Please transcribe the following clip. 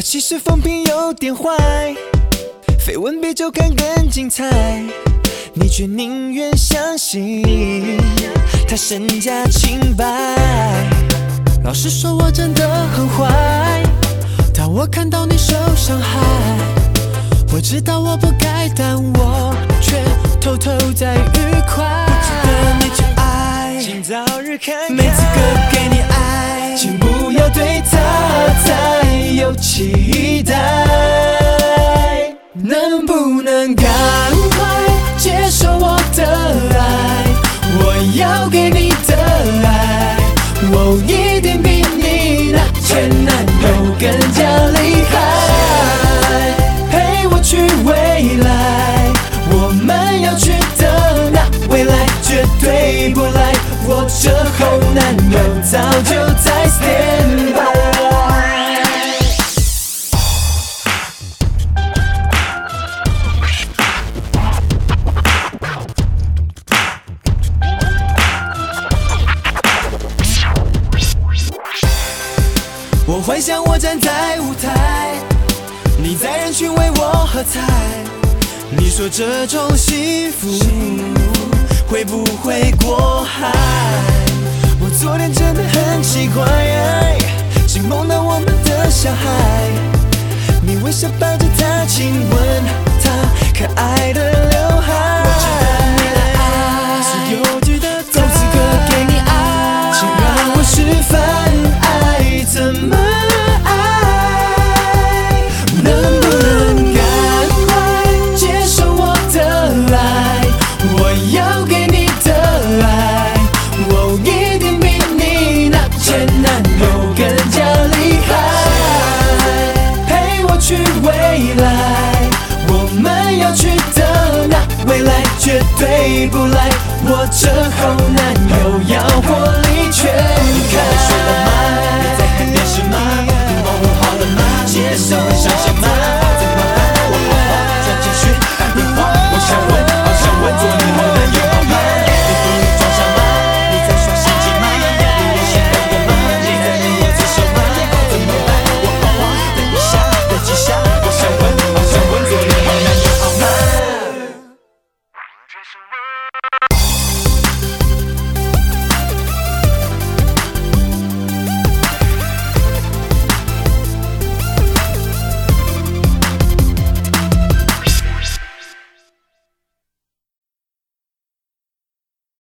其实风评有点坏，绯闻比酒看更精彩，你却宁愿相信他身家清白。老实说，我真的很坏，当我看到你受伤害，我知道我不该，但我却偷偷在愉快。不值得你去爱，请早日看开，没资格给你爱，请不要对他再有期待。能不能赶快接受我的爱？我要给你的爱，我一定比你那前男友更加厉害。陪我去未来，我们要去的那未来绝对不赖。我这后男友早就在 stand by。我幻想我站在舞台，你在人群为我喝彩。你说这种幸福会不会过海？我昨天真的很奇怪，竟梦到我们的小孩。你微笑抱着他，亲吻他可爱的刘海。我知道你的爱是幼稚的，够资格给你爱，请让我示范爱怎么爱。能不能赶快接受我的爱？我要给你的爱，我一定比你那前男友更加厉害。陪我去未来，我们要去的那未来绝对不赖。我这后男友要